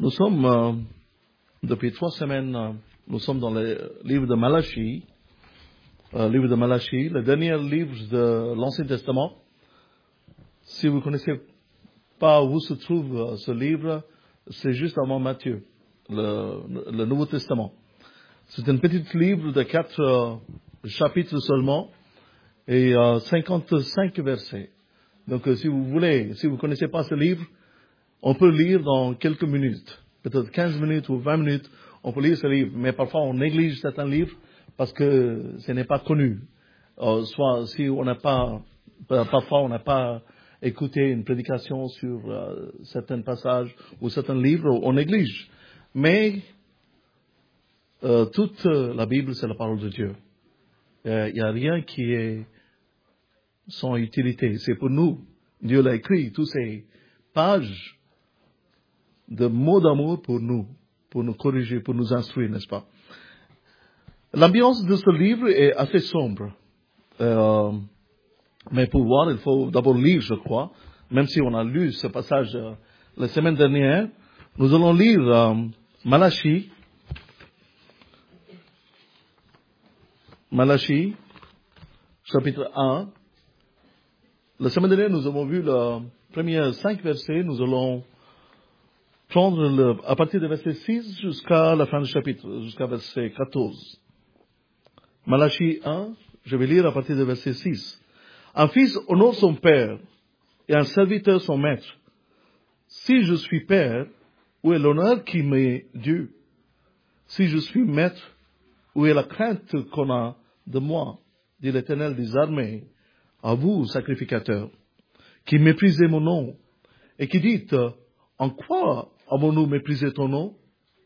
Nous sommes, depuis 3 semaines, nous sommes dans le livre de Malachie, le dernier livre de l'Ancien Testament. Si vous ne connaissez pas où se trouve ce livre, c'est juste avant Matthieu, le Nouveau Testament. C'est un petit livre de 4 chapitres seulement et 55 versets. Donc si vous ne connaissez pas ce livre, on peut lire dans quelques minutes, peut-être 15 minutes ou 20 minutes, on peut lire ce livre. Mais parfois on néglige certains livres parce que ce n'est pas connu. Soit si on n'a pas, parfois on n'a pas écouté une prédication sur certains passages ou certains livres, on néglige. Mais toute la Bible, c'est la parole de Dieu. Il n'y a rien qui est sans utilité. C'est pour nous. Dieu l'a écrit, toutes ces pages de mots d'amour pour nous corriger, pour nous instruire, n'est-ce pas? L'ambiance de ce livre est assez sombre. Mais pour voir, il faut d'abord lire, je crois. Même si on a lu ce passage la semaine dernière, nous allons lire Malachie, chapitre 1. La semaine dernière, nous avons vu les premiers 5 versets. Nous allons prendre à partir du verset 6 jusqu'à la fin du chapitre, jusqu'à verset 14. Malachie 1, je vais lire à partir du verset 6. Un fils honore son père et un serviteur son maître. Si je suis père, où est l'honneur qui m'est dû? Si je suis maître, où est la crainte qu'on a de moi? Dit l'Éternel des armées. À vous, sacrificateurs, qui méprisez mon nom, et qui dites, en quoi avons-nous méprisé ton nom?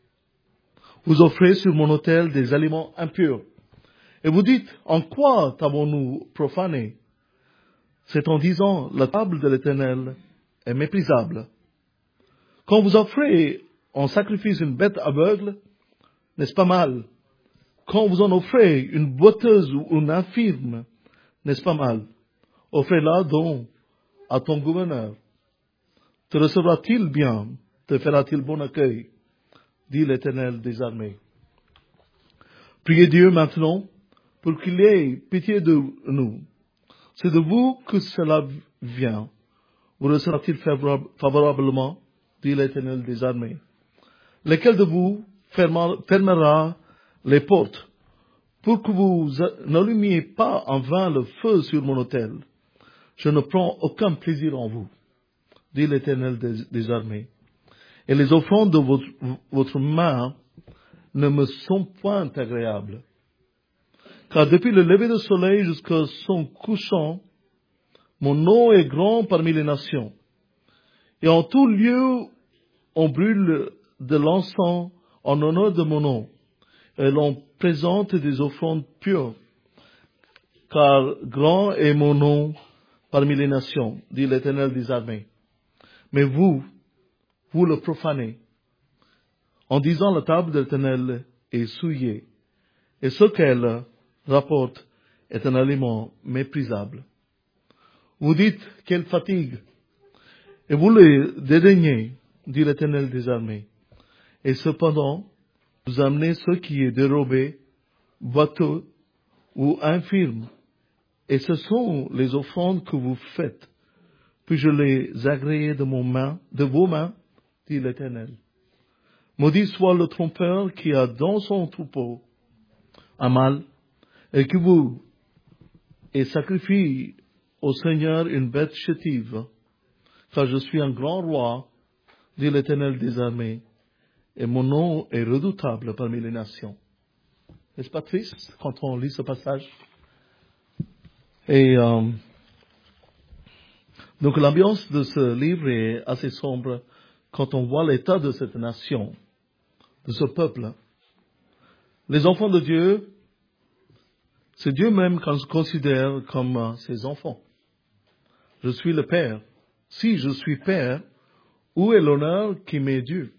Vous offrez sur mon autel des aliments impurs, et vous dites, en quoi t'avons-nous profané? C'est en disant, la table de l'Éternel est méprisable. Quand vous offrez en sacrifice une bête aveugle, n'est-ce pas mal? Quand vous en offrez une boiteuse ou une infirme, n'est-ce pas mal? Offrez-la donc à ton gouverneur. Te recevra-t-il bien? Te fera-t-il bon accueil? Dit l'Éternel des armées. Priez Dieu maintenant pour qu'il ait pitié de nous. C'est de vous que cela vient. Vous recevra-t-il favorablement? Dit l'Éternel des armées. Lequel de vous fermera les portes pour que vous n'allumiez pas en vain le feu sur mon autel? Je ne prends aucun plaisir en vous, dit l'Éternel des armées. Et les offrandes de votre main ne me sont point agréables. Car depuis le lever du soleil jusqu'à son couchant, mon nom est grand parmi les nations. Et en tout lieu, on brûle de l'encens en honneur de mon nom. Et l'on présente des offrandes pures. Car grand est mon nom parmi les nations, dit l'Éternel des armées. Mais vous le profanez, en disant la table de l'Éternel est souillée, et ce qu'elle rapporte est un aliment méprisable. Vous dites, quelle fatigue, et vous le dédaignez, dit l'Éternel des armées. Et cependant, vous amenez ce qui est dérobé, boiteux ou infirme, et ce sont les offrandes que vous faites. Puis je les agréais de vos mains, dit l'Éternel. Maudit soit le trompeur qui a dans son troupeau un mâle, et qui vous sacrifie au Seigneur une bête chétive. Car je suis un grand roi, dit l'Éternel des armées, et mon nom est redoutable parmi les nations. N'est-ce pas triste quand on lit ce passage? Et donc l'ambiance de ce livre est assez sombre quand on voit l'état de cette nation, de ce peuple. Les enfants de Dieu, c'est Dieu même qu'on se considère comme ses enfants. Je suis le Père. Si je suis Père, où est l'honneur qui m'est dû?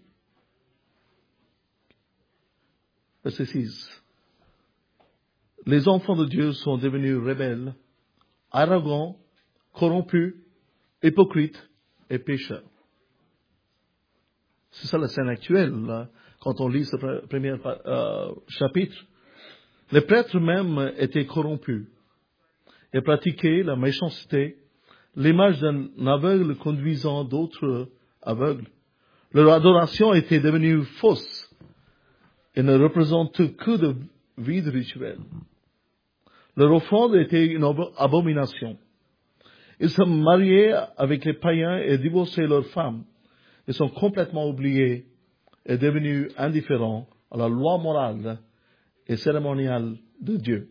Verset 6. Les enfants de Dieu sont devenus rebelles, arrogants, corrompus, hypocrites et pécheurs. C'est ça la scène actuelle, là, quand on lit ce premier chapitre. Les prêtres même étaient corrompus et pratiquaient la méchanceté, l'image d'un aveugle conduisant d'autres aveugles. Leur adoration était devenue fausse et ne représentait que de vides rituels. Leur offrande était une abomination. Ils se mariaient avec les païens et divorçaient leurs femmes. Ils sont complètement oubliés et devenus indifférents à la loi morale et cérémoniale de Dieu.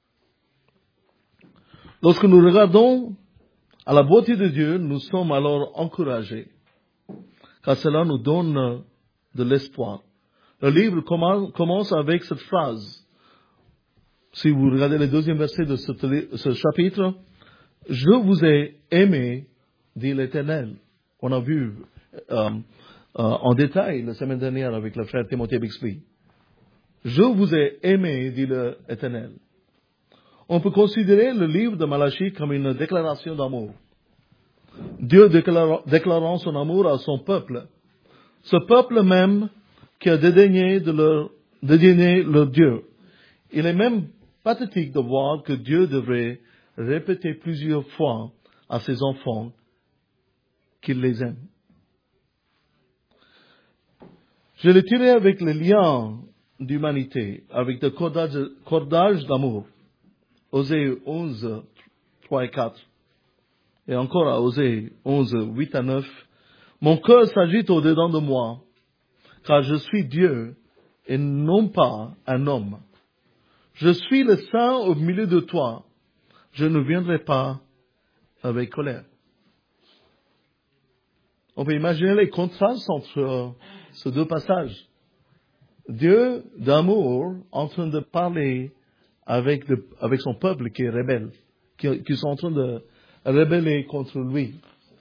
Lorsque nous regardons à la beauté de Dieu, nous sommes alors encouragés, car cela nous donne de l'espoir. Le livre commence avec cette phrase. Si vous regardez le deuxième verset de ce chapitre, « Je vous ai aimé, dit l'Éternel ». On a vu en détail la semaine dernière avec le frère Timothée Bixby. « Je vous ai aimé, dit l'Éternel ». On peut considérer le livre de Malachie comme une déclaration d'amour. Dieu déclarant son amour à son peuple. Ce peuple même qui a dédaigné leur Dieu. Il est même pathétique de voir que Dieu devrait répéter plusieurs fois à ses enfants qu'il les aime. Je l'ai tiré avec les liens d'humanité, avec le cordage d'amour. Osée 11, 3 et 4. Et encore à Osée 11, 8 à 9. Mon cœur s'agite au-dedans de moi, car je suis Dieu et non pas un homme. Je suis le saint au milieu de toi. Je ne viendrai pas avec colère. On peut imaginer les contrastes entre ces deux passages. Dieu d'amour en train de parler avec son peuple qui est rebelle, qui sont en train de rebeller contre lui.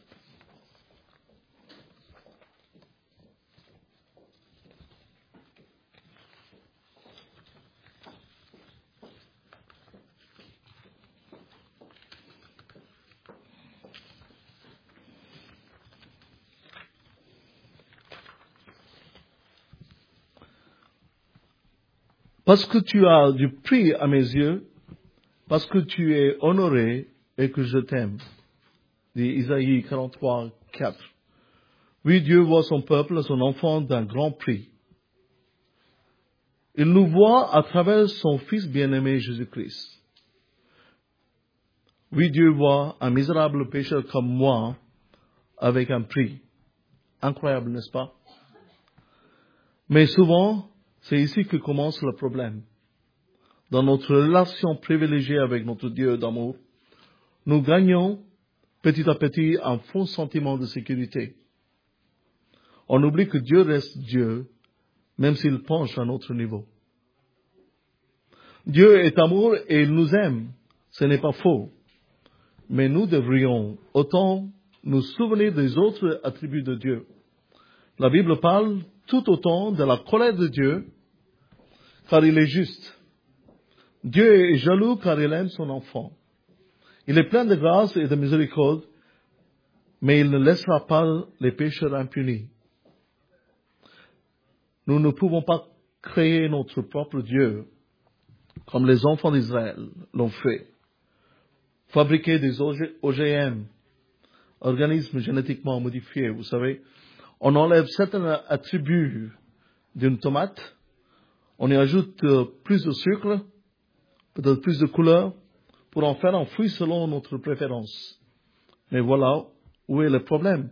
Parce que tu as du prix à mes yeux, parce que tu es honoré et que je t'aime. Dit Isaïe 43, 4. Oui, Dieu voit son peuple, son enfant d'un grand prix. Il nous voit à travers son Fils bien-aimé Jésus-Christ. Oui, Dieu voit un misérable pécheur comme moi avec un prix. Incroyable, n'est-ce pas? Mais souvent, c'est ici que commence le problème. Dans notre relation privilégiée avec notre Dieu d'amour, nous gagnons petit à petit un faux sentiment de sécurité. On oublie que Dieu reste Dieu, même s'il penche à notre niveau. Dieu est amour et il nous aime. Ce n'est pas faux. Mais nous devrions autant nous souvenir des autres attributs de Dieu. La Bible parle tout autant de la colère de Dieu, car il est juste. Dieu est jaloux car il aime son enfant. Il est plein de grâce et de miséricorde, mais il ne laissera pas les pécheurs impunis. Nous ne pouvons pas créer notre propre Dieu, comme les enfants d'Israël l'ont fait. Fabriquer des OGM, organismes génétiquement modifiés, vous savez. On enlève certains attributs d'une tomate, on y ajoute plus de sucre, peut-être plus de couleur, pour en faire un fruit selon notre préférence. Mais voilà où est le problème.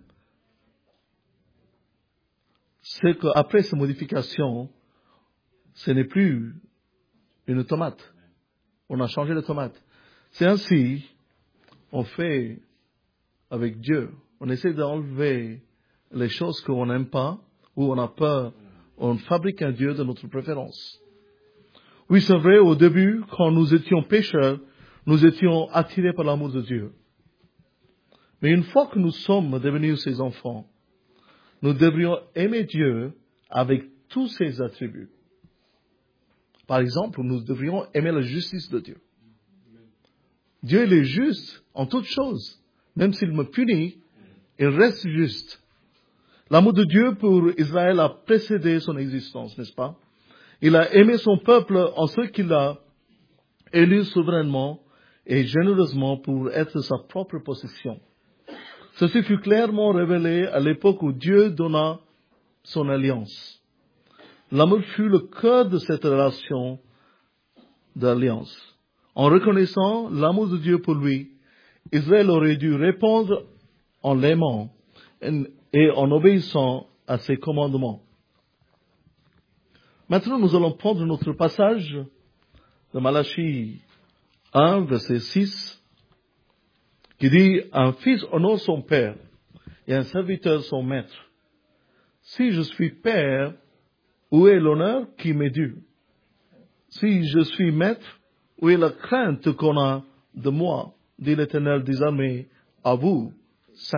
C'est qu'après ces modifications, ce n'est plus une tomate. On a changé de tomate. C'est ainsi, on fait avec Dieu. On essaie d'enlever les choses qu'on n'aime pas, ou on a peur. On fabrique un Dieu de notre préférence. Oui, c'est vrai, au début, quand nous étions pécheurs, nous étions attirés par l'amour de Dieu. Mais une fois que nous sommes devenus ses enfants, nous devrions aimer Dieu avec tous ses attributs. Par exemple, nous devrions aimer la justice de Dieu. Dieu il est juste en toutes choses. Même s'il me punit, il reste juste. L'amour de Dieu pour Israël a précédé son existence, n'est-ce pas? Il a aimé son peuple en ce qu'il a élu souverainement et généreusement pour être sa propre possession. Ceci fut clairement révélé à l'époque où Dieu donna son alliance. L'amour fut le cœur de cette relation d'alliance. En reconnaissant l'amour de Dieu pour lui, Israël aurait dû répondre en l'aimant et en obéissant à ses commandements. Maintenant, nous allons prendre notre passage de Malachie 1, verset 6, qui dit « Un fils honore son père et un serviteur son maître. Si je suis père, où est l'honneur qui m'est dû? Si je suis maître, où est la crainte qu'on a de moi, dit l'Éternel des armées, à vous, sacrificateurs. »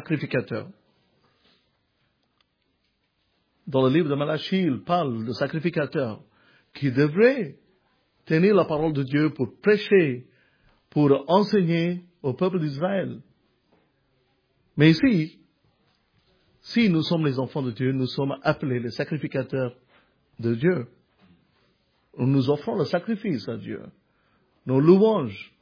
Dans le livre de Malachie, il parle de sacrificateurs qui devraient tenir la parole de Dieu pour prêcher, pour enseigner au peuple d'Israël. Mais ici, si nous sommes les enfants de Dieu, nous sommes appelés les sacrificateurs de Dieu. Nous offrons le sacrifice à Dieu, nos louanges.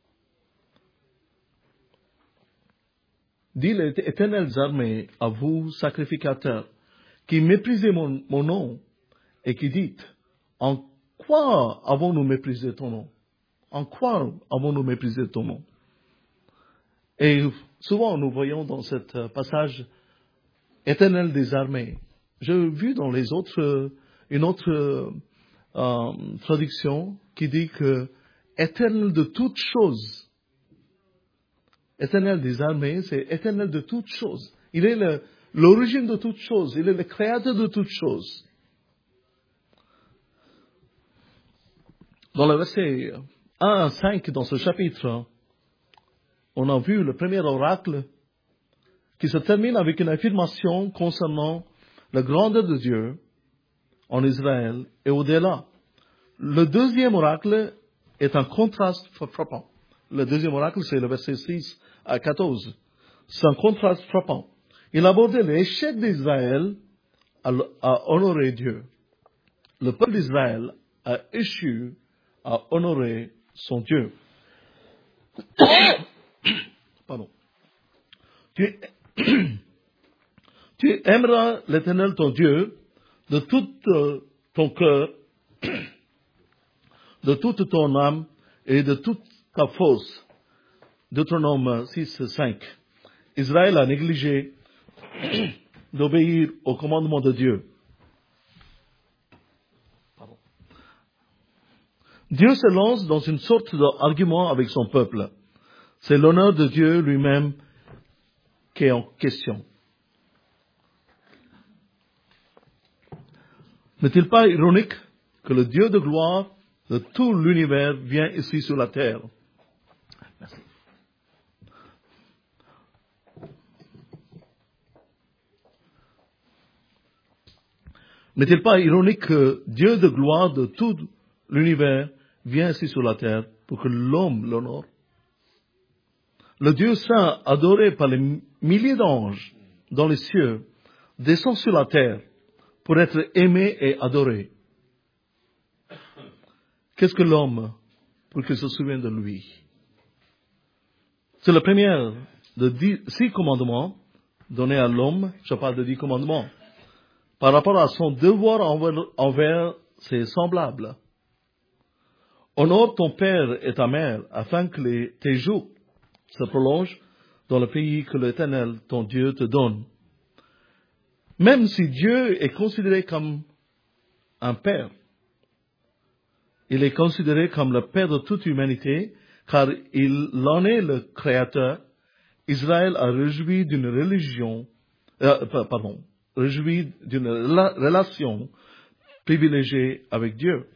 Dit l'Éternel des armées à vous, sacrificateurs, qui méprisez mon nom et qui dites, en quoi avons-nous méprisé ton nom? En quoi avons-nous méprisé ton nom? Et souvent nous voyons dans ce passage Éternel des armées. J'ai vu dans les autres une autre traduction qui dit que Éternel de toutes choses. Éternel des armées, c'est Éternel de toutes choses. Il est l'origine de toutes choses. Il est le créateur de toutes choses. Dans le verset 1 à 5 dans ce chapitre, on a vu le premier oracle qui se termine avec une affirmation concernant la grandeur de Dieu en Israël et au-delà. Le deuxième oracle est un contraste frappant. Le deuxième oracle, c'est le verset 6 à 14. C'est un contraste frappant. Il abordait l'échec d'Israël à honorer Dieu. Le peuple d'Israël a échoué à honorer son Dieu. Pardon. Tu aimeras l'Éternel ton Dieu de tout ton cœur, de toute ton âme et de toute ta force. Deutéronome 6:5. Israël a négligé d'obéir au commandement de Dieu. Pardon. Dieu se lance dans une sorte d'argument avec son peuple. C'est l'honneur de Dieu lui-même qui est en question. N'est-il pas ironique que le Dieu de gloire de tout l'univers vient ici sur la terre? Merci. N'est-il pas ironique que Dieu de gloire de tout l'univers vient ici sur la terre pour que l'homme l'honore? Le Dieu saint, adoré par les milliers d'anges dans les cieux, descend sur la terre pour être aimé et adoré. Qu'est-ce que l'homme pour qu'il se souvienne de lui? C'est la première de 6 commandements donnés à l'homme. Je parle de 10 commandements. Par rapport à son devoir envers ses semblables. Honore ton père et ta mère afin que tes jours se prolongent dans le pays que l'Éternel, ton Dieu, te donne. Même si Dieu est considéré comme un père, il est considéré comme le père de toute humanité, car il en est le créateur. Israël a réjoui d'une relation privilégiée avec Dieu.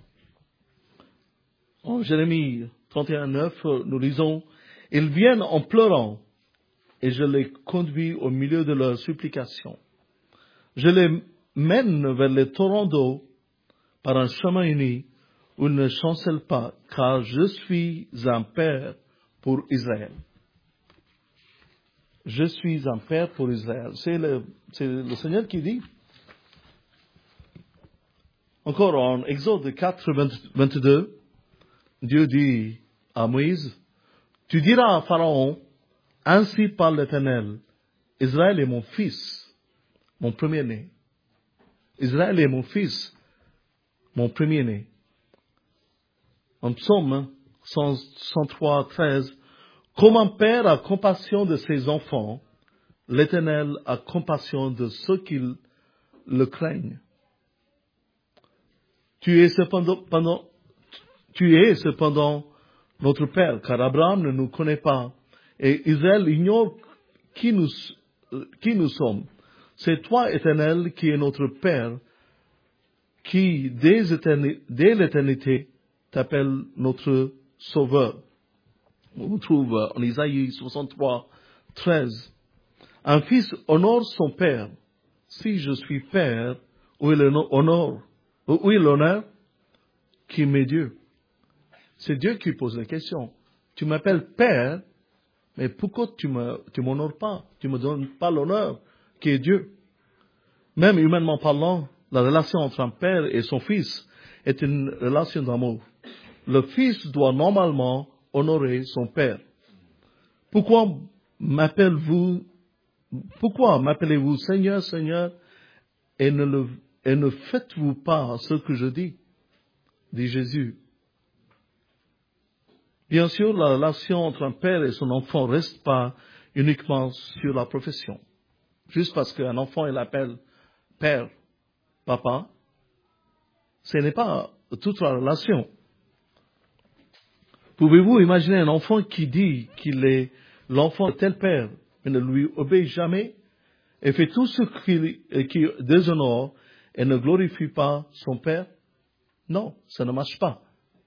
En Jérémie 31:9, nous lisons, « Ils viennent en pleurant, et je les conduis au milieu de leurs supplications. Je les mène vers les torrents d'eau par un chemin uni où ils ne chancellent pas, car je suis un père pour Israël. » Je suis un père pour Israël. C'est le Seigneur qui dit. Encore en Exode 4, 22, Dieu dit à Moïse, tu diras à Pharaon, ainsi parle l'Éternel, Israël est mon fils, mon premier-né. Israël est mon fils, mon premier-né. En Psaume 103, 13, comme un père a compassion de ses enfants, l'Éternel a compassion de ceux qui le craignent. Tu es cependant notre père, car Abraham ne nous connaît pas, et Israël ignore qui nous sommes. C'est toi, Éternel, qui es notre père, qui dès l'éternité t'appelle notre sauveur. On trouve en Isaïe 63, 13. Un fils honore son père. Si je suis père, où est l'honneur qui m'est Dieu? C'est Dieu qui pose la question. Tu m'appelles père, mais pourquoi tu m'honores pas? Tu me donnes pas l'honneur qui est Dieu. Même humainement parlant, la relation entre un père et son fils est une relation d'amour. Le fils doit normalement honorer son père. Pourquoi m'appelez-vous Seigneur, Seigneur, et ne faites-vous pas ce que je dis? Dit Jésus. Bien sûr, la relation entre un père et son enfant ne reste pas uniquement sur la profession. Juste parce qu'un enfant, il appelle père, papa, ce n'est pas toute la relation. Pouvez-vous imaginer un enfant qui dit qu'il est l'enfant de tel père, mais ne lui obéit jamais, et fait tout ce qui déshonore et ne glorifie pas son père? Non, ça ne marche pas.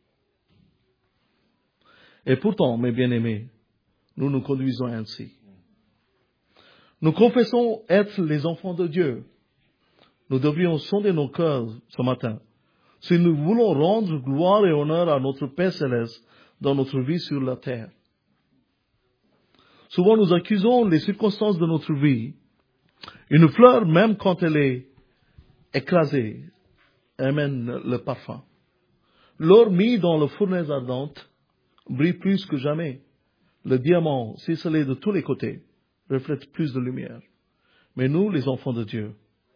Et pourtant, mes bien-aimés, nous nous conduisons ainsi. Nous confessons être les enfants de Dieu. Nous devrions sonder nos cœurs ce matin. Si nous voulons rendre gloire et honneur à notre Père Céleste dans notre vie sur la terre. Souvent nous accusons les circonstances de notre vie. Une fleur, même quand elle est écrasée, amène le parfum. L'or mis dans la fournaise ardente brille plus que jamais. Le diamant, ciselé de tous les côtés, reflète plus de lumière. Mais nous, les enfants de Dieu,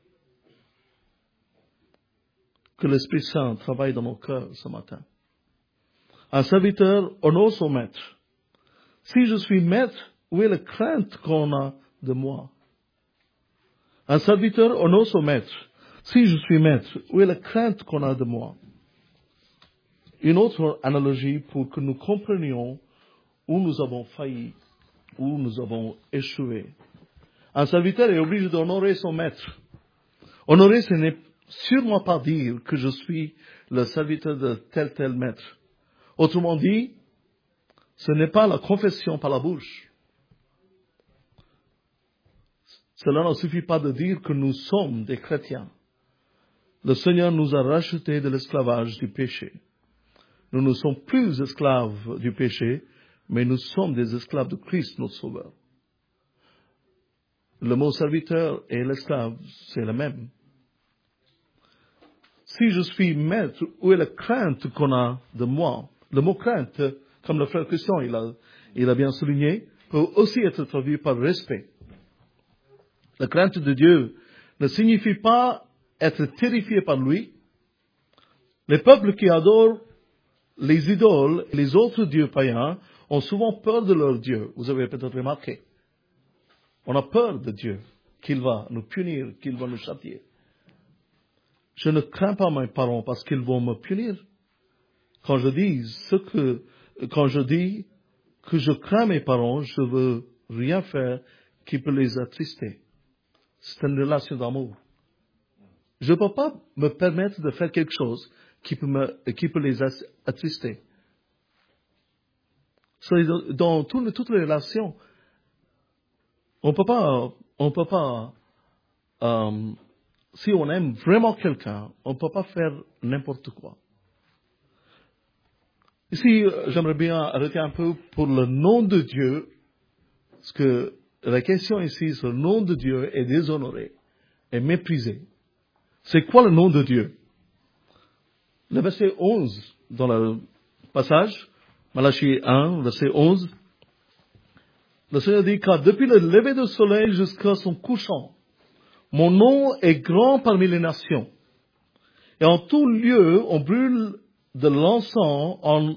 que l'Esprit Saint travaille dans nos cœurs ce matin. Un serviteur honore son maître. Si je suis maître, où est la crainte qu'on a de moi? Un serviteur honore son maître. Si je suis maître, où est la crainte qu'on a de moi? Une autre analogie pour que nous comprenions où nous avons failli, où nous avons échoué. Un serviteur est obligé d'honorer son maître. Honorer, ce n'est sûrement pas dire que je suis le serviteur de tel maître. Autrement dit, ce n'est pas la confession par la bouche. Cela ne suffit pas de dire que nous sommes des chrétiens. Le Seigneur nous a rachetés de l'esclavage du péché. Nous ne sommes plus esclaves du péché, mais nous sommes des esclaves de Christ, notre Sauveur. Le mot serviteur et l'esclave, c'est le même. Si je suis maître, où est la crainte qu'on a de moi? Le mot crainte, comme le frère Christian, il a bien souligné, peut aussi être traduit par respect. La crainte de Dieu ne signifie pas être terrifié par lui. Les peuples qui adorent les idoles et les autres dieux païens ont souvent peur de leur Dieu. Vous avez peut-être remarqué. On a peur de Dieu, qu'il va nous punir, qu'il va nous châtier. Je ne crains pas mes parents parce qu'ils vont me punir. Quand je dis que je crains mes parents, je veux rien faire qui peut les attrister. C'est une relation d'amour. Je ne peux pas me permettre de faire quelque chose qui peut les attrister. Dans toutes les relations, on peut pas, si on aime vraiment quelqu'un, on ne peut pas faire n'importe quoi. Ici, j'aimerais bien arrêter un peu pour le nom de Dieu, parce que la question ici, c'est le nom de Dieu est déshonoré. est méprisé. C'est quoi le nom de Dieu? Le verset 11 dans le passage, Malachie 1, verset 11, le Seigneur dit, car depuis le lever du soleil jusqu'à son couchant, mon nom est grand parmi les nations. Et en tout lieu, on brûle de l'encens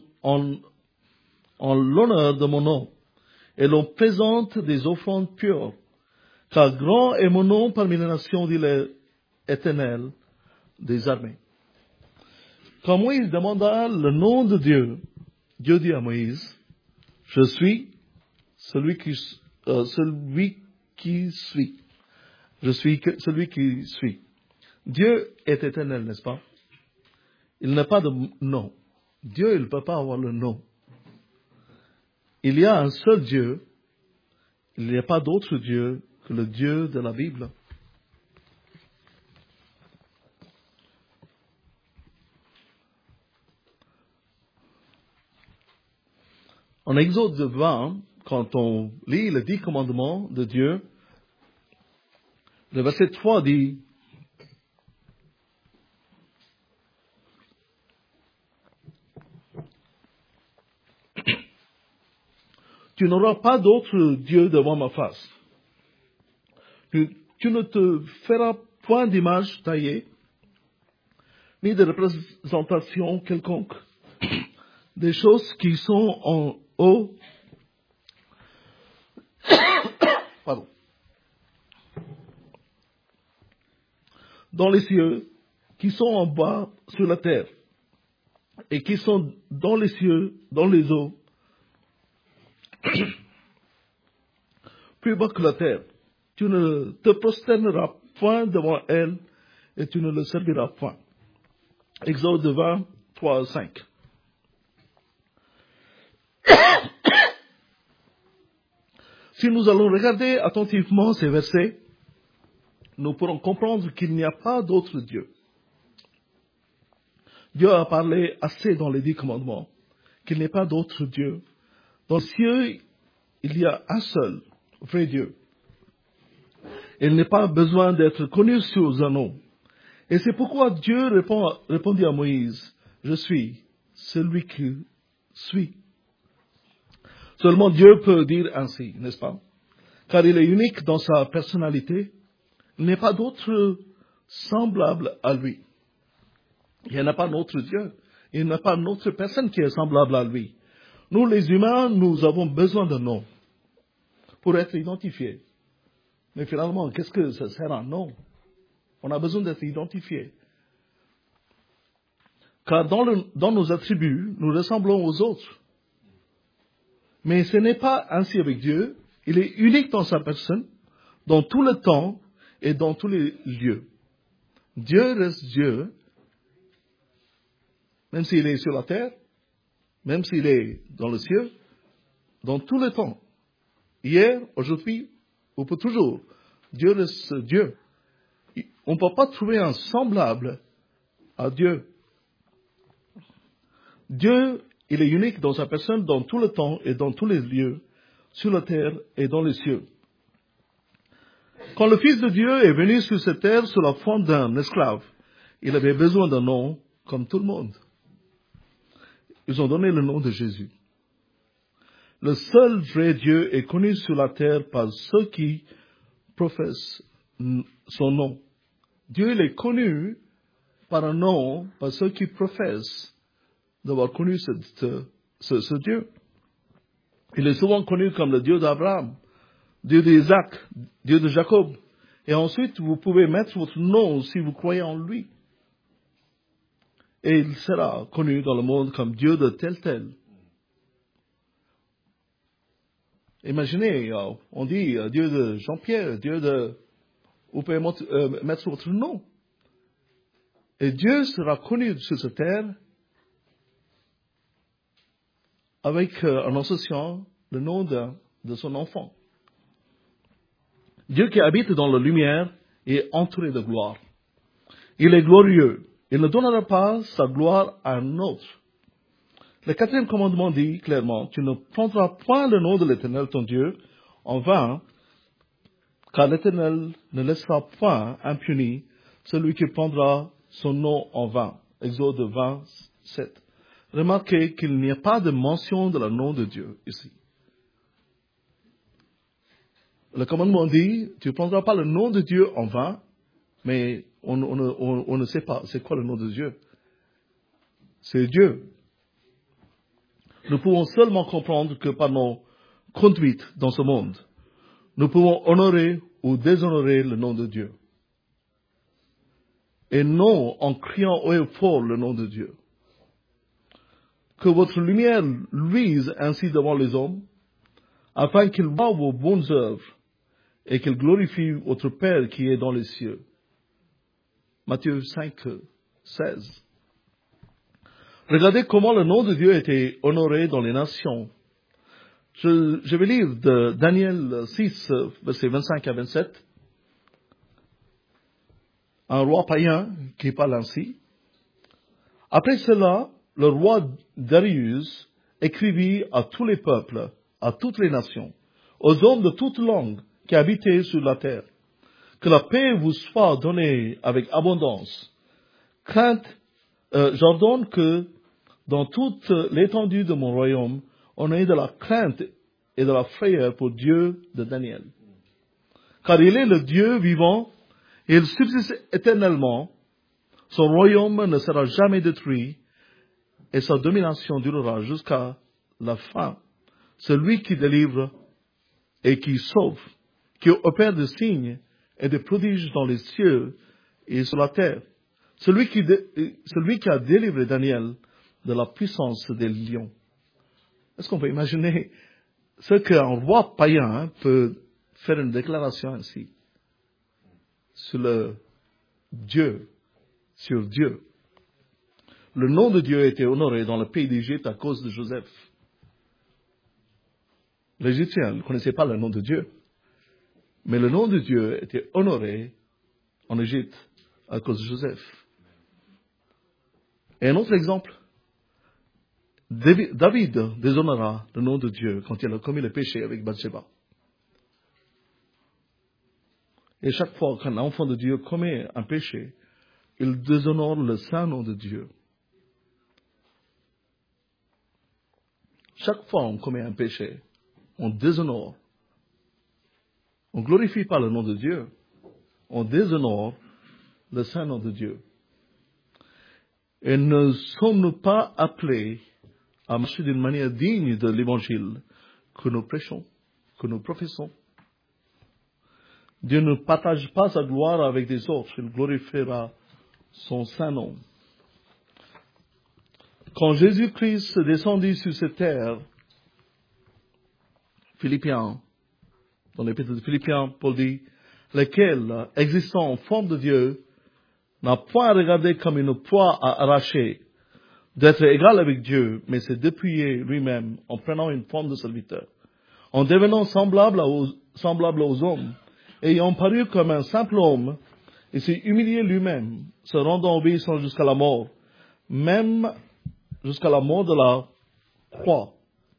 en l'honneur de mon nom. Et l'on présente des offrandes pures. Car grand est mon nom parmi les nations, dit l'Éternel des armées. Quand Moïse demanda le nom de Dieu, Dieu dit à Moïse, je suis celui qui suis. Je suis celui qui suis. Dieu est éternel, n'est-ce pas? Il n'a pas de nom. Dieu, il ne peut pas avoir le nom. Il y a un seul Dieu. Il n'y a pas d'autre Dieu que le Dieu de la Bible. En Exode 20, quand on lit les 10 commandements de Dieu, le verset 3 dit, tu n'auras pas d'autre Dieu devant ma face. Tu ne te feras point d'image taillée, ni de représentation quelconque, des choses qui sont en haut, dans les cieux, qui sont en bas sur la terre, et qui sont dans les cieux, dans les eaux, plus bas que la terre. Tu ne te prosterneras point devant elle, et tu ne le serviras point. Exode 20, 3 à 5. Si nous allons regarder attentivement ces versets, nous pourrons comprendre qu'il n'y a pas d'autre Dieu. Dieu a parlé assez dans les 10 commandements, qu'il n'y a pas d'autre Dieu. Dans le ciel, il y a un seul, vrai Dieu. Il n'est pas besoin d'être connu sous un nom. Et c'est pourquoi Dieu répondit à Moïse, je suis celui qui suis. Seulement Dieu peut dire ainsi, n'est-ce pas? Car il est unique dans sa personnalité. Il n'y a pas d'autre semblable à lui. Il n'y en a pas d'autre Dieu. Il n'y a pas d'autre personne qui est semblable à lui. Nous, les humains, nous avons besoin d'un nom pour être identifiés. Mais finalement, qu'est-ce que ça sert un nom? On a besoin d'être identifiés. Car dans nos attributs, nous ressemblons aux autres. Mais ce n'est pas ainsi avec Dieu. Il est unique dans sa personne, dans tout le temps et dans tous les lieux. Dieu reste Dieu, même s'il est sur la terre, même s'il est dans le ciel, dans tout le temps. Hier, aujourd'hui, ou pour toujours, Dieu reste Dieu. On ne peut pas trouver un semblable à Dieu. Dieu, il est unique dans sa personne, dans tout le temps et dans tous les lieux, sur la terre et dans les cieux. Quand le Fils de Dieu est venu sur cette terre sous la forme d'un esclave, il avait besoin d'un nom comme tout le monde. Ils ont donné le nom de Jésus. Le seul vrai Dieu est connu sur la terre par ceux qui professent son nom. Dieu il est connu par un nom, par ceux qui professent d'avoir connu ce Dieu. Il est souvent connu comme le Dieu d'Abraham, Dieu d'Isaac, Dieu de Jacob. Et ensuite, vous pouvez mettre votre nom si vous croyez en lui. Et il sera connu dans le monde comme Dieu de tel. Imaginez, on dit Dieu de Jean-Pierre, Dieu de... Vous pouvez mettre votre nom. Et Dieu sera connu sur cette terre avec, en associant le nom de son enfant. Dieu qui habite dans la lumière est entouré de gloire. Il est glorieux. Il ne donnera pas sa gloire à un autre. Le 4e commandement dit clairement, tu ne prendras point le nom de l'Éternel ton Dieu en vain, car l'Éternel ne laissera point impuni celui qui prendra son nom en vain. Exode 27. Remarquez qu'il n'y a pas de mention de le nom de Dieu ici. Le commandement dit, tu ne prendras pas le nom de Dieu en vain, mais on ne sait pas c'est quoi le nom de Dieu. C'est Dieu. Nous pouvons seulement comprendre que par nos conduites dans ce monde, nous pouvons honorer ou déshonorer le nom de Dieu. Et non en criant haut et fort le nom de Dieu. Que votre lumière luise ainsi devant les hommes, afin qu'ils voient vos bonnes œuvres et qu'ils glorifient votre Père qui est dans les cieux. Matthieu 5, 16. Regardez comment le nom de Dieu était honoré dans les nations. Je vais lire de Daniel 6, versets 25 à 27. Un roi païen qui parle ainsi. Après cela, le roi Darius écrivit à tous les peuples, à toutes les nations, aux hommes de toutes langues qui habitaient sur la terre, que la paix vous soit donnée avec abondance. J'ordonne que dans toute l'étendue de mon royaume, on ait de la crainte et de la frayeur pour Dieu de Daniel. Car il est le Dieu vivant, et il subsiste éternellement, son royaume ne sera jamais détruit, et sa domination durera jusqu'à la fin. Celui qui délivre et qui sauve, qui opère des signes et des prodiges dans les cieux et sur la terre. Celui qui a délivré Daniel de la puissance des lions. Est-ce qu'on peut imaginer ce qu'un roi païen peut faire une déclaration ainsi sur Dieu. Le nom de Dieu était honoré dans le pays d'Égypte à cause de Joseph. L'Égyptien ne connaissait pas le nom de Dieu, mais le nom de Dieu était honoré en Égypte à cause de Joseph. Et un autre exemple, David déshonora le nom de Dieu quand il a commis le péché avec Bathsheba. Et chaque fois qu'un enfant de Dieu commet un péché, il déshonore le saint nom de Dieu. Chaque fois qu'on commet un péché, on déshonore. On ne glorifie pas le nom de Dieu. On déshonore le saint nom de Dieu. Et ne sommes-nous pas appelés à marcher d'une manière digne de l'évangile que nous prêchons, que nous professons? Dieu ne partage pas sa gloire avec des autres. Il glorifiera son saint nom. Quand Jésus-Christ descendit sur cette terre, Philippiens, dans l'épître de Philippiens, Paul dit, lequel, existant en forme de Dieu, n'a point regardé comme une proie à arracher, d'être égal avec Dieu, mais s'est dépouillé lui-même en prenant une forme de serviteur, en devenant semblable aux hommes, ayant paru comme un simple homme, il s'est humilié lui-même, se rendant obéissant jusqu'à la mort, même jusqu'à la mort de la croix.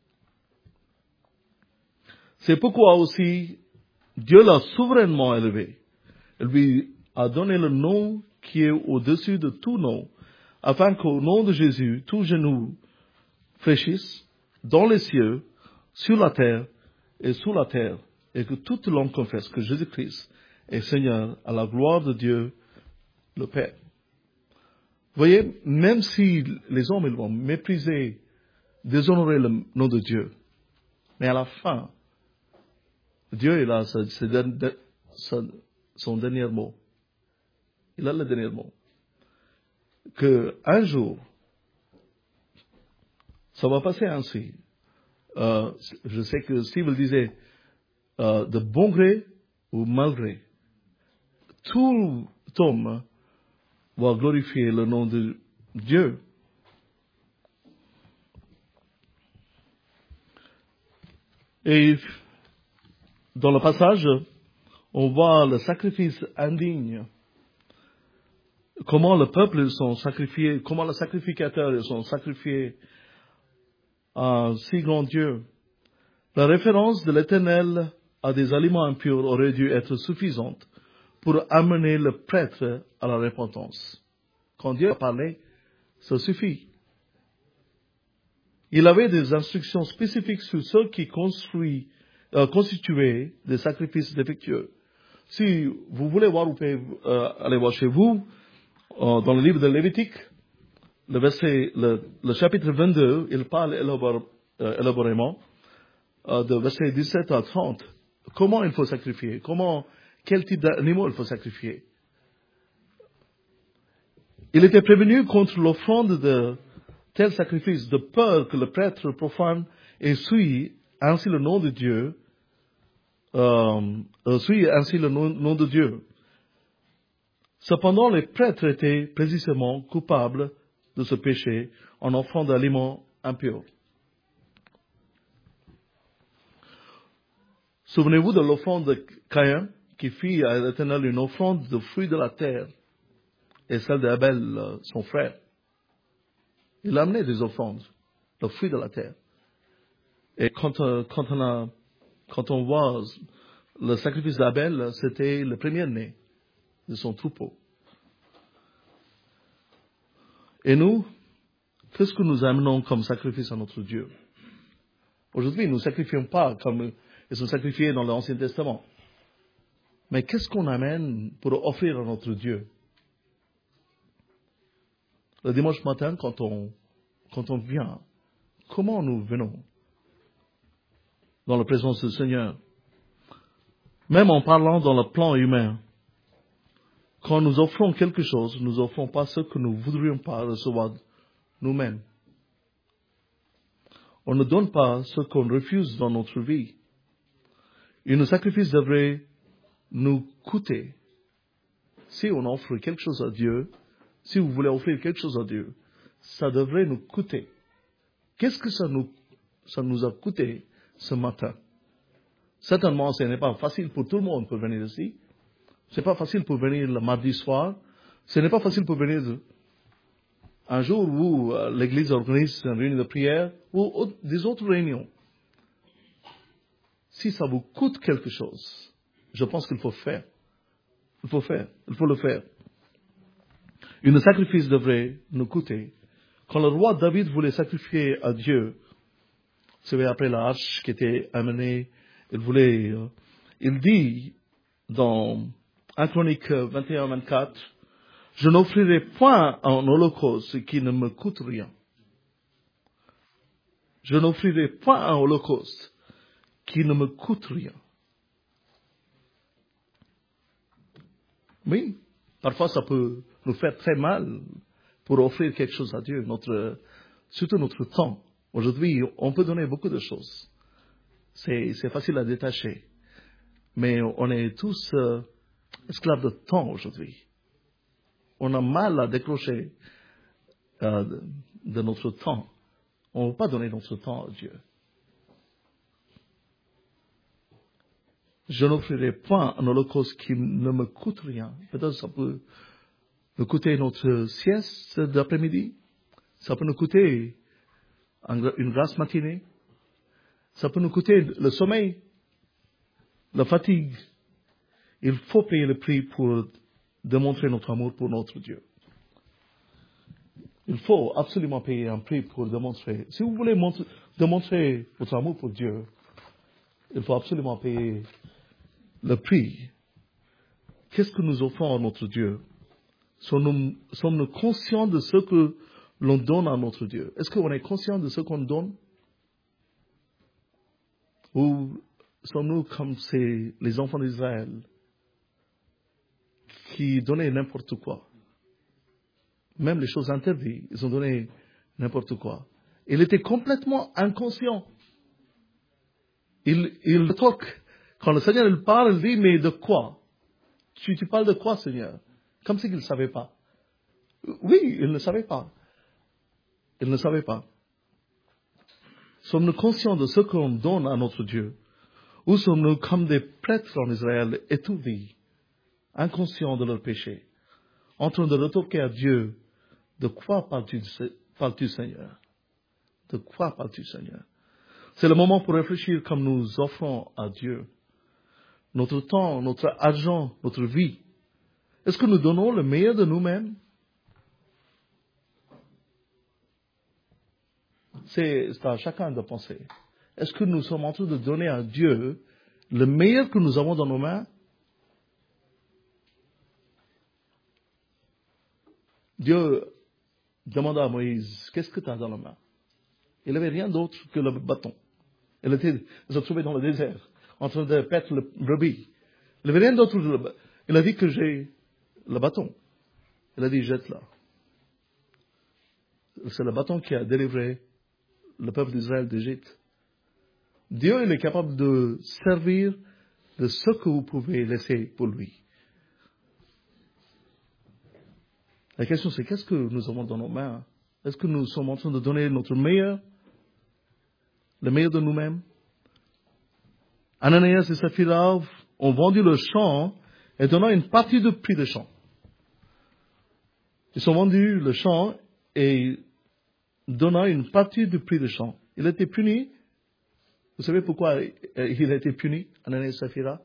C'est pourquoi aussi Dieu l'a souverainement élevé. Il lui a donné le nom qui est au-dessus de tout nom, afin qu'au nom de Jésus, tout genou fléchisse dans les cieux, sur la terre et sous la terre, et que toute langue confesse que Jésus-Christ est Seigneur à la gloire de Dieu le Père. Vous voyez, même si les hommes ils vont mépriser, déshonorer le nom de Dieu, mais à la fin, Dieu il a son dernier mot. Il a le dernier mot. Que un jour, ça va passer ainsi. Je sais que Steve disait de bon gré ou mal gré, tout homme va glorifier le nom de Dieu. Et dans le passage, on voit le sacrifice indigne. Comment le peuple sont sacrifiés, comment les sacrificateurs sont sacrifiés à un si grand Dieu. La référence de l'Éternel à des aliments impurs aurait dû être suffisante pour amener le prêtre à la repentance. Quand Dieu a parlé, ça suffit. Il avait des instructions spécifiques sur ceux qui constituaient des sacrifices défectueux. Si vous voulez voir, vous pouvez aller voir chez vous, dans le livre de Lévitique, le chapitre 22, il parle élaborément de versets 17 à 30. Comment il faut sacrifier? Quel type d'animaux il faut sacrifier? Il était prévenu contre l'offrande de tels sacrifices, de peur que le prêtre profane et suit ainsi le nom de Dieu, Cependant, les prêtres étaient précisément coupables de ce péché en offrant d'aliments impurs. Souvenez-vous de l'offrande de Caïn, qui fit à l'Éternel une offrande de fruits de la terre, et celle d'Abel, son frère. Il a amené des offrandes, de fruits de la terre. Et quand on voit le sacrifice d'Abel, c'était le premier-né de son troupeau. Et nous, qu'est-ce que nous amenons comme sacrifice à notre Dieu? Aujourd'hui, nous ne sacrifions pas comme ils sont sacrifiés dans l'Ancien Testament. Mais qu'est-ce qu'on amène pour offrir à notre Dieu? Le dimanche matin, quand on vient, comment nous venons dans la présence du Seigneur? Même en parlant dans le plan humain, quand nous offrons quelque chose, nous n'offrons pas ce que nous ne voudrions pas recevoir nous-mêmes. On ne donne pas ce qu'on refuse dans notre vie. Et nos sacrifices devraient nous coûter. Si on offre quelque chose à Dieu, si vous voulez offrir quelque chose à Dieu, ça devrait nous coûter. Qu'est-ce que ça nous a coûté ce matin? Certainement, ce n'est pas facile pour tout le monde pour venir ici. Ce n'est pas facile pour venir le mardi soir. Ce n'est pas facile pour venir un jour où l'Église organise une réunion de prière ou des autres réunions. Si ça vous coûte quelque chose, je pense qu'il faut faire. Il faut le faire. Un sacrifice devrait nous coûter. Quand le roi David voulait sacrifier à Dieu, vous savez, après la hache qui était amenée, il dit dans 1 Chronique 21-24, je n'offrirai point un holocauste qui ne me coûte rien. Je n'offrirai point un holocauste qui ne me coûte rien. Oui, parfois ça peut nous faire très mal pour offrir quelque chose à Dieu, surtout notre temps. Aujourd'hui, on peut donner beaucoup de choses. C'est facile à détacher. Mais on est tous esclaves de temps aujourd'hui. On a mal à décrocher de notre temps. On ne veut pas donner notre temps à Dieu. Je n'offrirai point un holocauste qui ne me coûte rien. Peut-être ça peut nous coûter notre sieste d'après-midi. Ça peut nous coûter une grasse matinée. Ça peut nous coûter le sommeil, la fatigue. Il faut payer le prix pour démontrer notre amour pour notre Dieu. Il faut absolument payer un prix pour démontrer. Si vous voulez démontrer votre amour pour Dieu, il faut absolument payer le prix. Qu'est-ce que nous offrons à notre Dieu? Sommes-nous conscients de ce que l'on donne à notre Dieu? Est-ce qu'on est conscient de ce qu'on donne? Ou sommes-nous comme les enfants d'Israël qui donnaient n'importe quoi? Même les choses interdites, ils ont donné n'importe quoi. Il était complètement inconscient. Il toque. Quand le Seigneur il parle, il dit, mais de quoi? Tu parles de quoi, Seigneur? Comme si qu'il ne savait pas. Oui, il ne savait pas. Il ne savait pas. Sommes-nous conscients de ce qu'on donne à notre Dieu? Ou sommes-nous comme des prêtres en Israël étourdis, inconscients de leur péché, en train de retoquer à Dieu? De quoi parles-tu, Seigneur? De quoi parles-tu, Seigneur? C'est le moment pour réfléchir comme nous offrons à Dieu. notre temps, notre argent, notre vie, est-ce que nous donnons le meilleur de nous-mêmes? C'est à chacun de penser. Est-ce que nous sommes en train de donner à Dieu le meilleur que nous avons dans nos mains? Dieu demanda à Moïse, qu'est-ce que tu as dans la main? Il n'avait rien d'autre que le bâton. Il se trouvait dans le désert, en train de paître le brebis. Il n'avait rien d'autre. Il a dit que j'ai le bâton. Il a dit, jette-la. C'est le bâton qui a délivré le peuple d'Israël d'Égypte. Dieu, il est capable de servir de ce que vous pouvez laisser pour lui. La question, c'est qu'est-ce que nous avons dans nos mains? Est-ce que nous sommes en train de donner notre meilleur, le meilleur de nous-mêmes? Ananias et Saphira ont vendu le champ et donnant une partie du prix du champ. Ils ont vendu le champ et donnant une partie du prix du champ. Il a été puni. Vous savez pourquoi il a été puni, Ananias et Saphira?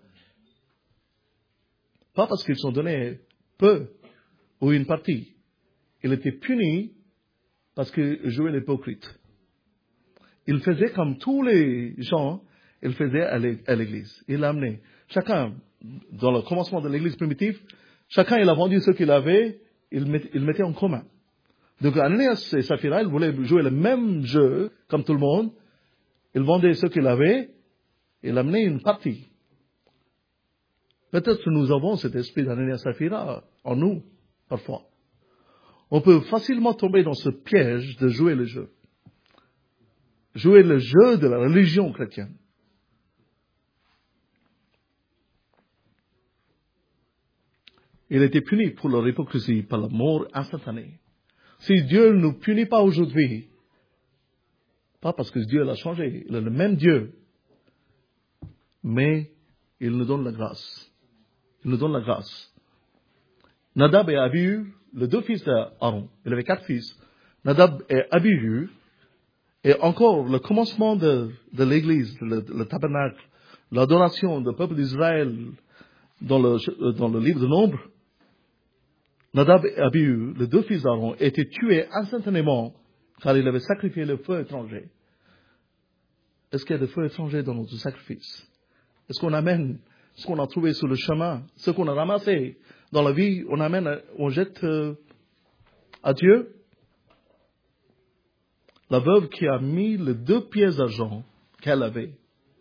Pas parce qu'ils ont donné peu ou une partie. Il a été puni parce qu'il jouait l'hypocrite. Il faisait comme tous les gens, il faisait à l'église. Il l'a amené. Chacun, dans le commencement de l'église primitive, chacun il a vendu ce qu'il avait, il mettait en commun. Donc Ananias et Saphira, ils voulaient jouer le même jeu comme tout le monde. Ils vendaient ce qu'il avait, il amenait une partie. Peut-être que nous avons cet esprit d'Ananias et Saphira en nous, parfois. On peut facilement tomber dans ce piège de jouer le jeu. Jouer le jeu de la religion chrétienne. Il a été puni pour leur hypocrisie par la mort instantanée. Si Dieu ne nous punit pas aujourd'hui, pas parce que Dieu l'a changé, il est le même Dieu, mais il nous donne la grâce. Il nous donne la grâce. Nadab et Abihu, les deux fils d'Aaron, il avait 4 fils, Nadab et Abihu, et encore le commencement de l'église, le tabernacle, l'adoration du peuple d'Israël dans le livre de Nombre, Nadab et Abihu, les deux fils d'Aaron, étaient tués instantanément car ils avaient sacrifié le feu étranger. Est-ce qu'il y a des feux étrangers dans notre sacrifice? Est-ce qu'on amène ce qu'on a trouvé sur le chemin, ce qu'on a ramassé dans la vie, on jette à Dieu? La veuve qui a mis les 2 pièces d'argent qu'elle avait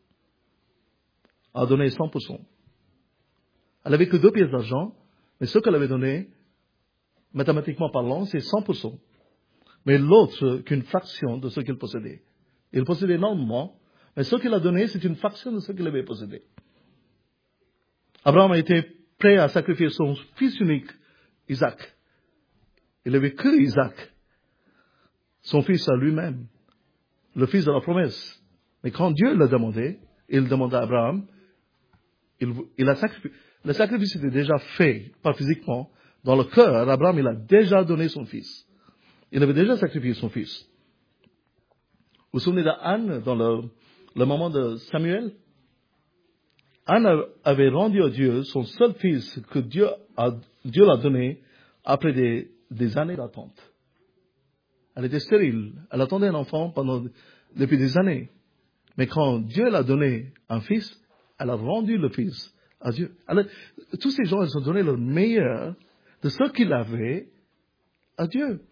a donné 100%. Elle avait que 2 pièces d'argent, mais ce qu'elle avait donné, mathématiquement parlant, c'est 100%. Mais l'autre qu'une fraction de ce qu'il possédait. Il possédait énormément, mais ce qu'il a donné, c'est une fraction de ce qu'il avait possédé. Abraham a été prêt à sacrifier son fils unique, Isaac. Il n'avait que Isaac, son fils à lui-même, le fils de la promesse. Mais quand Dieu l'a demandé, il demanda à Abraham, il a sacrifié. Le sacrifice était déjà fait, pas physiquement. Dans le cœur, Abraham, il a déjà donné son fils. Il avait déjà sacrifié son fils. Vous vous souvenez d'Anne dans le moment de Samuel? Anne avait rendu à Dieu son seul fils que Dieu l'a donné après des années d'attente. Elle était stérile. Elle attendait un enfant depuis des années. Mais quand Dieu l'a donné un fils, elle a rendu le fils à Dieu. Alors, tous ces gens, ils ont donné le meilleur de ce qu'ils avaient à Dieu.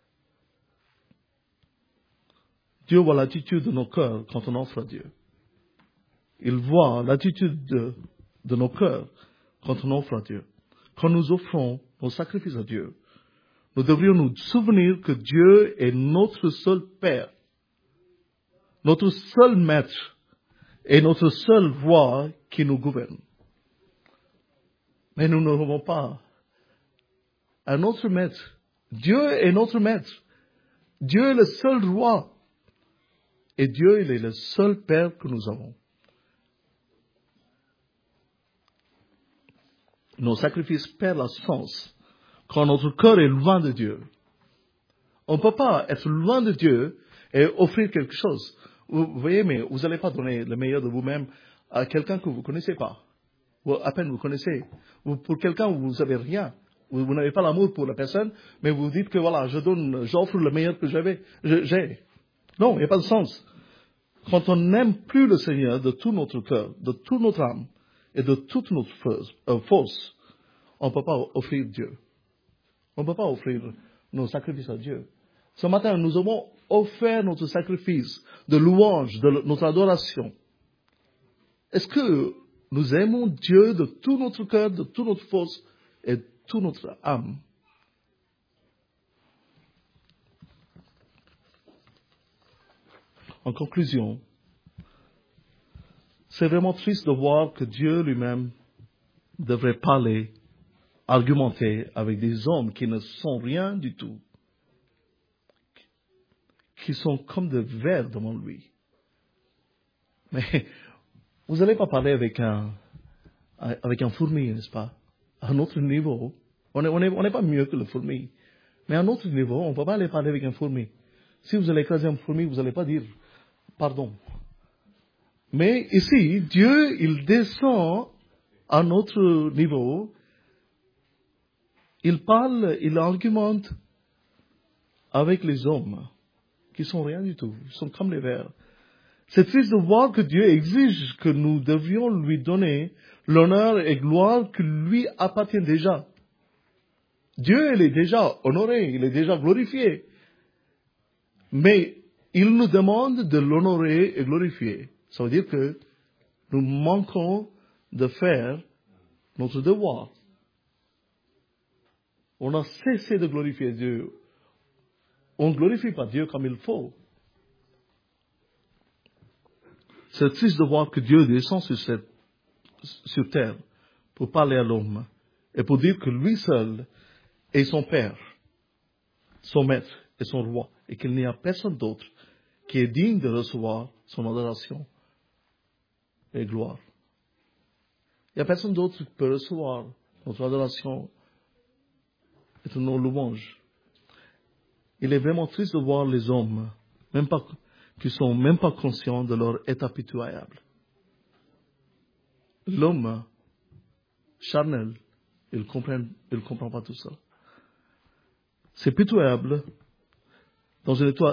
Dieu voit l'attitude de nos cœurs quand on offre à Dieu. Il voit l'attitude de nos cœurs quand on offre à Dieu. Quand nous offrons nos sacrifices à Dieu, nous devrions nous souvenir que Dieu est notre seul Père, notre seul Maître et notre seule voix qui nous gouverne. Mais nous n'avons pas un autre Maître. Dieu est notre Maître. Dieu est le seul Roi. Et Dieu, il est le seul Père que nous avons. Nos sacrifices perdent le sens quand notre cœur est loin de Dieu. On ne peut pas être loin de Dieu et offrir quelque chose. Vous voyez, mais vous n'allez pas donner le meilleur de vous-même à quelqu'un que vous ne connaissez pas. à peine vous connaissez. Pour quelqu'un, vous n'avez rien. Vous n'avez pas l'amour pour la personne, mais vous dites que voilà, j'offre le meilleur que j'ai. Non, il n'y a pas de sens. Quand on n'aime plus le Seigneur de tout notre cœur, de toute notre âme et de toute notre force, on ne peut pas offrir Dieu. On ne peut pas offrir nos sacrifices à Dieu. Ce matin, nous avons offert notre sacrifice de louange, de notre adoration. Est-ce que nous aimons Dieu de tout notre cœur, de toute notre force et de toute notre âme? En conclusion, c'est vraiment triste de voir que Dieu lui-même devrait parler, argumenter avec des hommes qui ne sont rien du tout, qui sont comme de verre devant lui. Mais vous n'allez pas parler avec un fourmi, n'est-ce pas? À un autre niveau, on n'est pas mieux que le fourmi. Mais à un autre niveau, on ne peut pas aller parler avec un fourmi. Si vous allez écraser un fourmi, vous n'allez pas dire pardon. Mais ici, Dieu, il descend à notre niveau. Il parle, il argumente avec les hommes qui sont rien du tout. Ils sont comme les vers. C'est triste de voir que Dieu exige que nous devions lui donner l'honneur et gloire qui lui appartiennent déjà. Dieu, il est déjà honoré, il est déjà glorifié. Mais il nous demande de l'honorer et glorifier. Ça veut dire que nous manquons de faire notre devoir. On a cessé de glorifier Dieu. On ne glorifie pas Dieu comme il faut. C'est triste de voir que Dieu descend sur terre pour parler à l'homme et pour dire que lui seul est son Père, son Maître et son Roi, et qu'il n'y a personne d'autre qui est digne de recevoir son adoration et gloire. Il n'y a personne d'autre qui peut recevoir notre adoration et nos louanges. Il est vraiment triste de voir les hommes, qui sont même pas conscients de leur état pitoyable. L'homme charnel, il comprend pas tout ça. C'est pitoyable. Dans un état,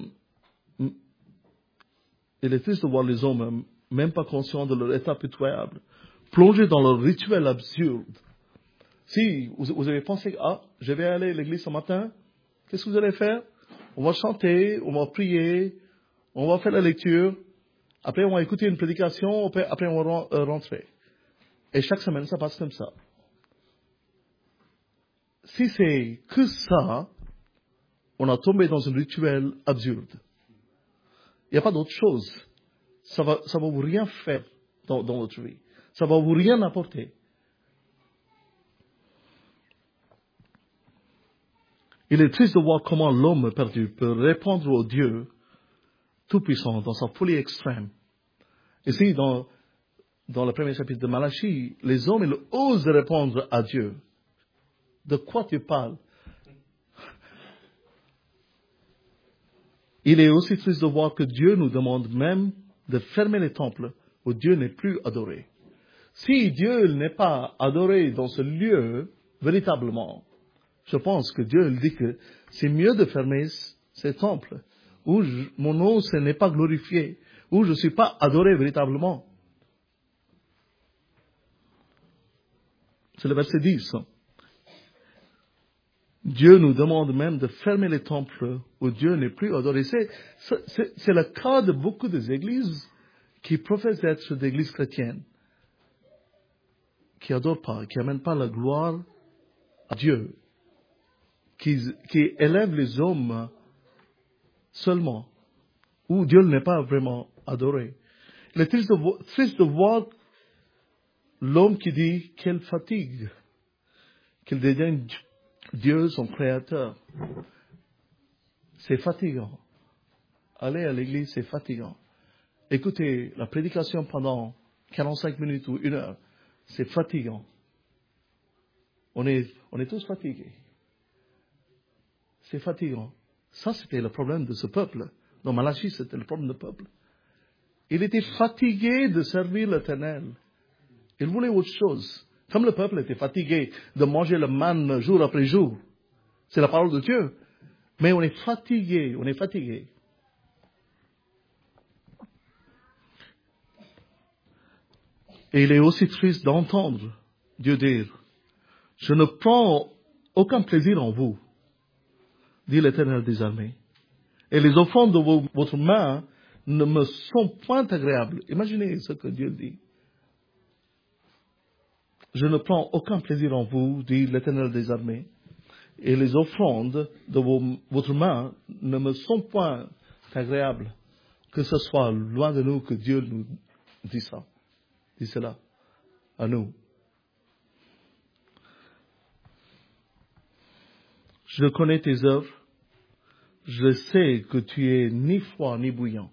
il est triste de voir les hommes, même pas conscients de leur état pitoyable, plongés dans leur rituel absurde. Si vous avez pensé, je vais aller à l'église ce matin, qu'est-ce que vous allez faire? On va chanter, on va prier, on va faire la lecture, après on va écouter une prédication, après on va rentrer. Et chaque semaine, ça passe comme ça. Si c'est que ça, on a tombé dans un rituel absurde. Il n'y a pas d'autre chose. Ça va vous rien faire dans votre vie. Ça va vous rien apporter. Il est triste de voir comment l'homme perdu peut répondre au Dieu Tout-Puissant dans sa folie extrême. Ici, dans le premier chapitre de Malachie, les hommes, ils osent répondre à Dieu. De quoi tu parles? Il est aussi triste de voir que Dieu nous demande même de fermer les temples où Dieu n'est plus adoré. Si Dieu n'est pas adoré dans ce lieu, véritablement, je pense que Dieu dit que c'est mieux de fermer ces temples où mon nom n'est pas glorifié, où je ne suis pas adoré véritablement. C'est le verset 10. Dieu nous demande même de fermer les temples où Dieu n'est plus adoré. C'est le cas de beaucoup d'églises qui professent d'être des églises chrétiennes, qui n'adorent pas, qui n'amènent pas la gloire à Dieu, qui élèvent les hommes seulement, où Dieu n'est pas vraiment adoré. Il est triste de voir l'homme qui dit quelle fatigue, qu'il dédaigne Dieu, son Créateur. C'est fatigant. Aller à l'église, c'est fatigant. Écouter la prédication pendant 45 minutes ou 1 heure, c'est fatigant. On est tous fatigués. C'est fatigant. Ça, c'était le problème de ce peuple. Dans Malachie, c'était le problème du peuple. Il était fatigué de servir l'Éternel. Il voulait autre chose. Comme le peuple était fatigué de manger le manne jour après jour. C'est la parole de Dieu. Mais on est fatigué, on est fatigué. Et il est aussi triste d'entendre Dieu dire, je ne prends aucun plaisir en vous, dit l'Éternel des armées. Et les offrandes de votre main ne me sont point agréables. Imaginez ce que Dieu dit. Je ne prends aucun plaisir en vous, dit l'Éternel des armées. Et les offrandes de votre main ne me sont point agréables. Que ce soit loin de nous que Dieu nous dit ça. Dit cela à nous. Je connais tes œuvres. Je sais que tu es ni froid ni bouillant.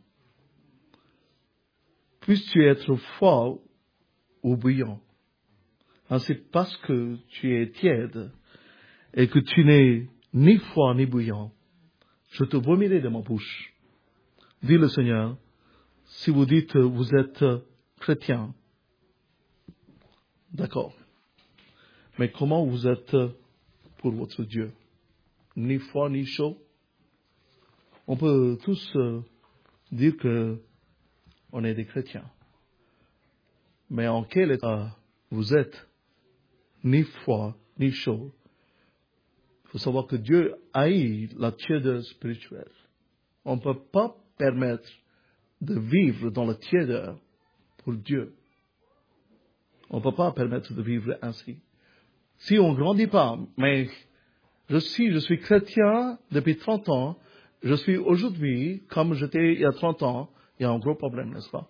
Puisses-tu être froid ou bouillant. Ainsi parce que tu es tiède et que tu n'es ni froid ni bouillant, je te vomirai de ma bouche. Dit le Seigneur, si vous dites vous êtes chrétien, d'accord. Mais comment vous êtes pour votre Dieu? Ni froid ni chaud? On peut tous dire que on est des chrétiens. Mais en quel état vous êtes? Ni froid, ni chaud. Il faut savoir que Dieu haït la tiédeur spirituelle. On ne peut pas permettre de vivre dans la tiédeur pour Dieu. On ne peut pas permettre de vivre ainsi. Si on ne grandit pas, mais je suis chrétien depuis 30 ans, je suis aujourd'hui comme j'étais il y a 30 ans, il y a un gros problème, n'est-ce pas?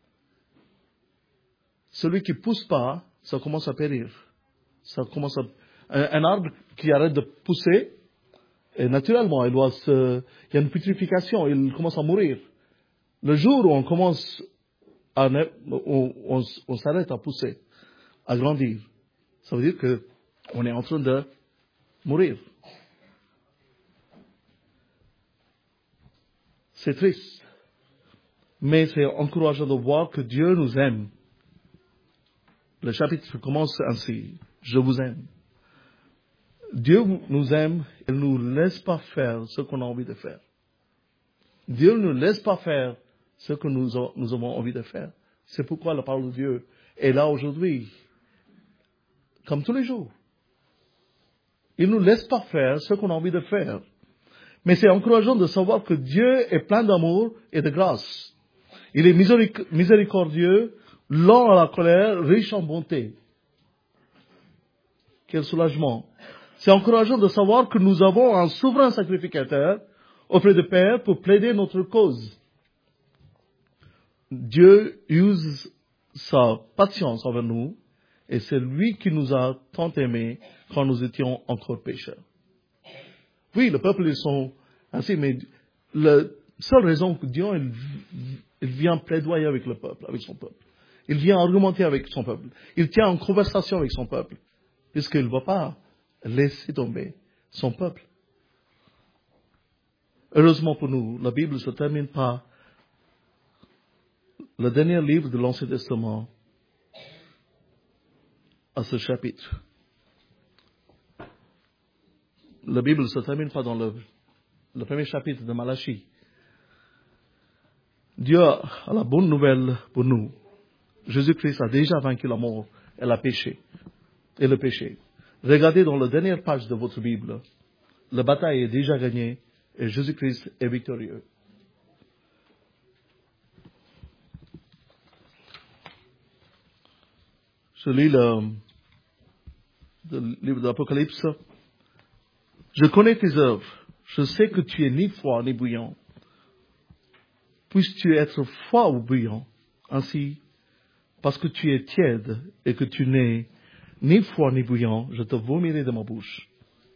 Celui qui ne pousse pas, ça commence à périr. Un arbre qui arrête de pousser, et naturellement, il y a une putréfaction, il commence à mourir. Le jour où on commence on s'arrête à pousser, à grandir, ça veut dire que on est en train de mourir. C'est triste. Mais c'est encourageant de voir que Dieu nous aime. Le chapitre commence ainsi. Je vous aime. Dieu nous aime et ne nous laisse pas faire ce qu'on a envie de faire. Dieu ne nous laisse pas faire ce que nous avons envie de faire. C'est pourquoi la parole de Dieu est là aujourd'hui, comme tous les jours. Il ne nous laisse pas faire ce qu'on a envie de faire. Mais c'est encourageant de savoir que Dieu est plein d'amour et de grâce. Il est miséricordieux, lent à la colère, riche en bonté. Quel soulagement. C'est encourageant de savoir que nous avons un souverain sacrificateur auprès de Père pour plaider notre cause. Dieu use sa patience envers nous et c'est lui qui nous a tant aimés quand nous étions encore pécheurs. Oui, le peuple, ils sont ainsi, mais la seule raison que Dieu, il vient plaidoyer avec le peuple, avec son peuple. Il vient argumenter avec son peuple. Il tient en conversation avec son peuple, puisqu'il ne va pas laisser tomber son peuple. Heureusement pour nous, la Bible ne se termine pas. Le dernier livre de l'Ancien Testament à ce chapitre. La Bible ne se termine pas dans le premier chapitre de Malachie. Dieu a la bonne nouvelle pour nous. Jésus-Christ a déjà vaincu la mort et le péché. Regardez dans la dernière page de votre Bible. La bataille est déjà gagnée et Jésus-Christ est victorieux. Je lis le livre de l'Apocalypse. Je connais tes œuvres. Je sais que tu es ni froid ni bouillant. Puisses-tu être froid ou bouillant, ainsi, parce que tu es tiède et que tu n'es ni froid ni bouillant, je te vomirai de ma bouche.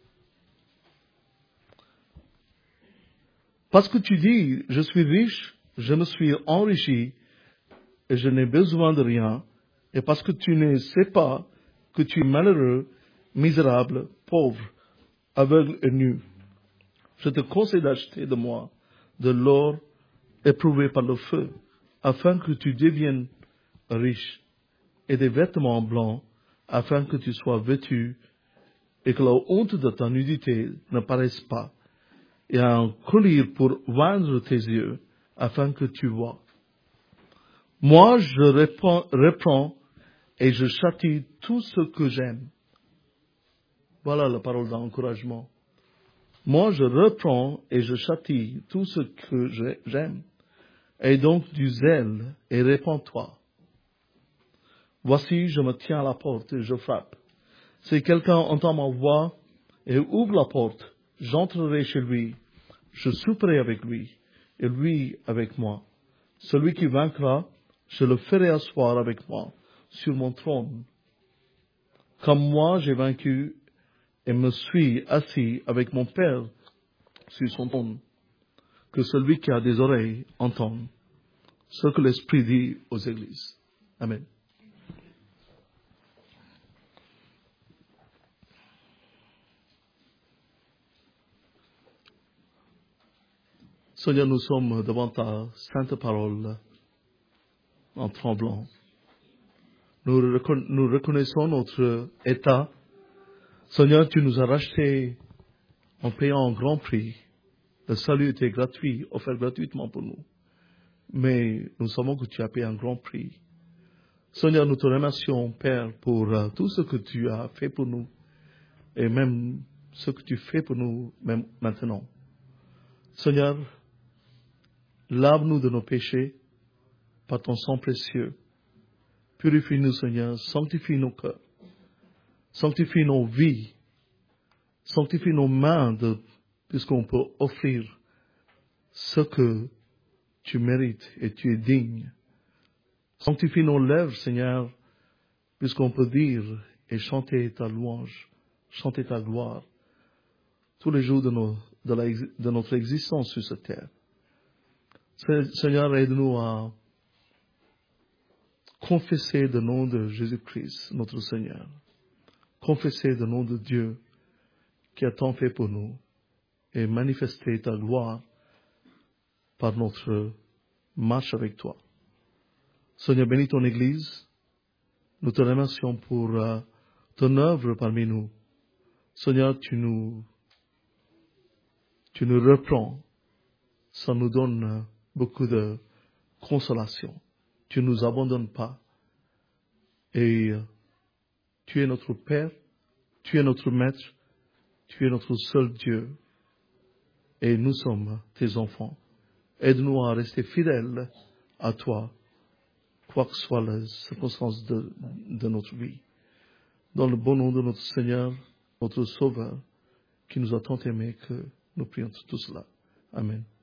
Parce que tu dis, je suis riche, je me suis enrichi et je n'ai besoin de rien, et parce que tu ne sais pas que tu es malheureux, misérable, pauvre, aveugle et nu. Je te conseille d'acheter de moi de l'or éprouvé par le feu, afin que tu deviennes riche, et des vêtements blancs, afin que tu sois vêtu et que la honte de ta nudité ne paraisse pas, et un collier pour oindre tes yeux, afin que tu vois. Moi, je reprends et je châtie tout ce que j'aime. Voilà la parole d'encouragement. Moi, je reprends et je châtie tout ce que j'aime. Et donc du zèle et répands-toi. Voici, je me tiens à la porte et je frappe. Si quelqu'un entend ma voix et ouvre la porte, j'entrerai chez lui, je souperai avec lui, et lui avec moi. Celui qui vaincra, je le ferai asseoir avec moi sur mon trône. Comme moi j'ai vaincu et me suis assis avec mon Père sur son trône. Que celui qui a des oreilles entende ce que l'Esprit dit aux églises. Amen. Seigneur, nous sommes devant ta sainte parole en tremblant. Nous reconnaissons notre état. Seigneur, tu nous as rachetés en payant un grand prix. Le salut était gratuit, offert gratuitement pour nous. Mais nous savons que tu as payé un grand prix. Seigneur, nous te remercions, Père, pour tout ce que tu as fait pour nous et même ce que tu fais pour nous même maintenant. Seigneur, lave-nous de nos péchés par ton sang précieux. Purifie-nous, Seigneur, sanctifie nos cœurs, sanctifie nos vies, sanctifie nos mains, puisqu'on peut offrir ce que tu mérites et tu es digne. Sanctifie nos lèvres, Seigneur, puisqu'on peut dire et chanter ta louange, chanter ta gloire tous les jours de notre existence sur cette terre. Seigneur, aide-nous à confesser le nom de Jésus-Christ, notre Seigneur. Confesser le nom de Dieu qui a tant fait pour nous et manifester ta gloire par notre marche avec toi. Seigneur, bénis ton Église. Nous te remercions pour ton œuvre parmi nous. Seigneur, tu nous reprends. Ça nous donne beaucoup de consolation. Tu ne nous abandonnes pas. Et tu es notre Père, tu es notre Maître, tu es notre seul Dieu. Et nous sommes tes enfants. Aide-nous à rester fidèles à toi, quoi que soient les circonstances de notre vie. Dans le bon nom de notre Seigneur, notre Sauveur, qui nous a tant aimés, que nous prions tout cela. Amen.